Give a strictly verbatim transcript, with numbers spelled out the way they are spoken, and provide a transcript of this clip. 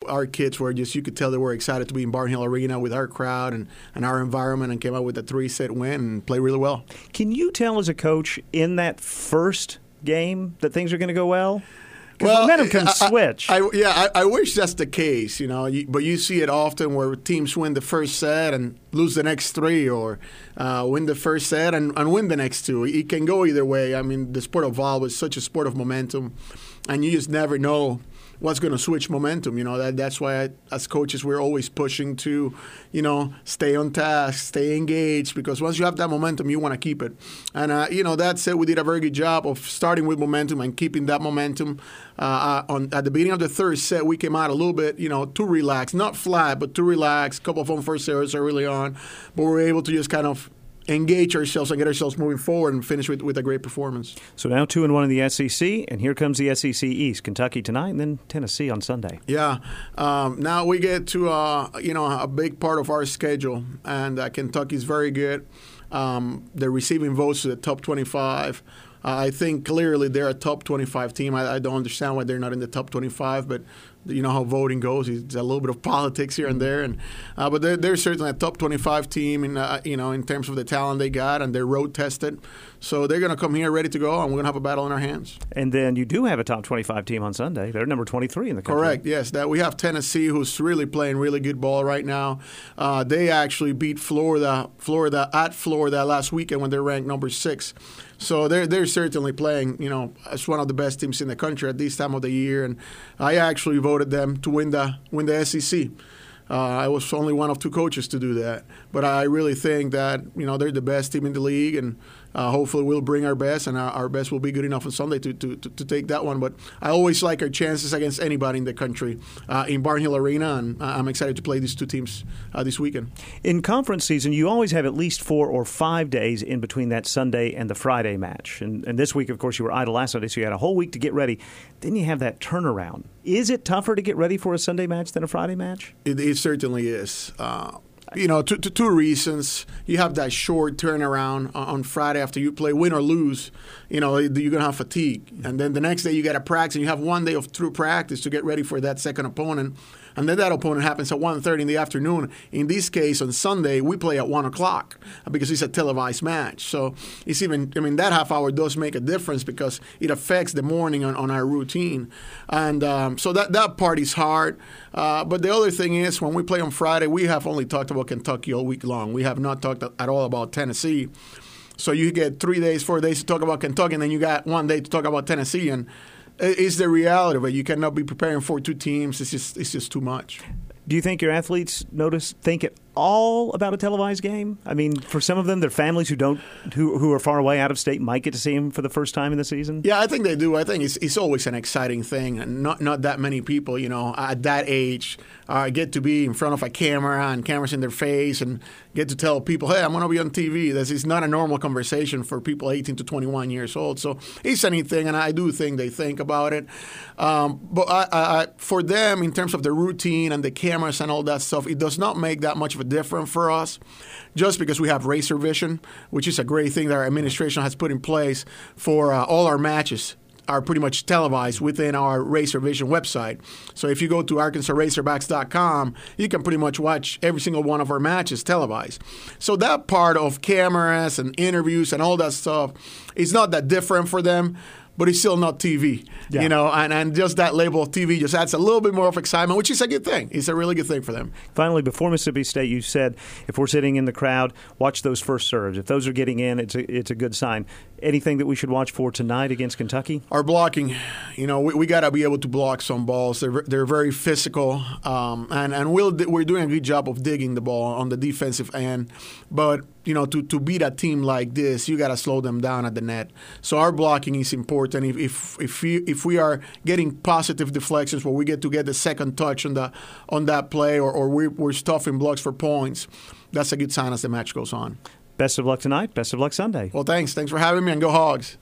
our kids were just, you could tell they were excited to be in Barnhill Arena with our crowd and, and our environment, and came out with a three-set win and played really well. Can you tell as a coach in that first game that things are going to go well? Well, momentum can I, switch. I, I, yeah, I, I wish that's the case, you know. You, but you see it often where teams win the first set and lose the next three, or uh, win the first set and, and win the next two. It can go either way. I mean, the sport of volleyball is such a sport of momentum, and you just never know what's going to switch momentum. You know, that that's why I, as coaches we're always pushing to, you know, stay on task, stay engaged, because once you have that momentum, you want to keep it. And, uh, you know, that said, we did a very good job of starting with momentum and keeping that momentum. Uh, on At the beginning of the third set, we came out a little bit, you know, too relaxed. Not flat, but too relaxed. A couple of unforced errors early on. But we were able to just kind of engage ourselves and get ourselves moving forward and finish with, with a great performance. So now two and one in the S E C, and here comes the S E C East. Kentucky tonight, and then Tennessee on Sunday. Yeah. Um, now we get to uh, you know a big part of our schedule, and uh, Kentucky's very good. Um, they're receiving votes to the top twenty-five. Uh, I think clearly they're a top twenty-five team. I, I don't understand why they're not in the top twenty-five, but you know how voting goes. It's a little bit of politics here and there, and uh, but they're, they're certainly a top twenty-five team in uh, you know in terms of the talent they got, and they're road tested. So they're going to come here ready to go, and we're going to have a battle in our hands. And then you do have a top twenty-five team on Sunday. They're number twenty-three in the country. Correct, yes. That we have Tennessee, who's really playing really good ball right now. Uh, they actually beat Florida, Florida at Florida last weekend when they're ranked number six. So they're they're certainly playing, you know, as one of the best teams in the country at this time of the year. And I actually voted them to win the win the S E C. Uh, I was only one of two coaches to do that, but I really think that you know they're the best team in the league, and uh, hopefully we'll bring our best, and our, our best will be good enough on Sunday to, to, to, to take that one. But I always like our chances against anybody in the country uh, in Barnhill Arena, and I'm excited to play these two teams uh, this weekend. In conference season, you always have at least four or five days in between that Sunday and the Friday match. And, and this week, of course, you were idle last Sunday, so you had a whole week to get ready. Then you have that turnaround. Is it tougher to get ready for a Sunday match than a Friday match? It, it certainly is. Uh, you know, two, two, two reasons. You have that short turnaround on Friday after you play, win or lose. You know, you're going to have fatigue. And then the next day you got to practice, and you have one day of true practice to get ready for that second opponent. And then that opponent happens at one thirty in the afternoon. In this case, on Sunday, we play at one o'clock because it's a televised match. So it's even, I mean, that half hour does make a difference because it affects the morning on, on our routine. And um, so that, that part is hard. Uh, but the other thing is, when we play on Friday, we have only talked about Kentucky all week long. We have not talked at all about Tennessee. So you get three days, four days to talk about Kentucky, and then you got one day to talk about Tennessee. And it's the reality of it. You cannot be preparing for two teams. It's just it's just too much. Do you think your athletes notice think at all about a televised game? I mean, for some of them, their families who don't who who are far away out of state might get to see them for the first time in the season. Yeah, I think they do. I think it's it's always an exciting thing, and not not that many people, you know, at that age, uh, get to be in front of a camera and cameras in their face, and get to tell people, hey, I'm going to be on T V. This is not a normal conversation for people eighteen to twenty-one years old. So it's anything, and I do think they think about it. Um, but I, I, for them, in terms of the routine and the cameras and all that stuff, it does not make that much of a difference for us, just because we have Racer Vision, which is a great thing that our administration has put in place for uh, all our matches are pretty much televised within our Racer Vision website. So if you go to Arkansas Razorbacks dot com, you can pretty much watch every single one of our matches televised. So that part of cameras and interviews and all that stuff is not that different for them, but it's still not T V, yeah. you know, and, and just that label of T V just adds a little bit more of excitement, which is a good thing. It's a really good thing for them. Finally, before Mississippi State, you said if we're sitting in the crowd, watch those first serves. If those are getting in, it's a, it's a good sign. Anything that we should watch for tonight against Kentucky? Our blocking, you know, we, we got to be able to block some balls. They're they're very physical, um, and and we'll, we're doing a good job of digging the ball on the defensive end. But you know, to, to beat a team like this, you got to slow them down at the net. So our blocking is important. If if if we, if we are getting positive deflections where we get to get the second touch on the on that play, or, or we're, we're stuffing blocks for points, that's a good sign as the match goes on. Best of luck tonight. Best of luck Sunday. Well, thanks. Thanks for having me, and go Hogs.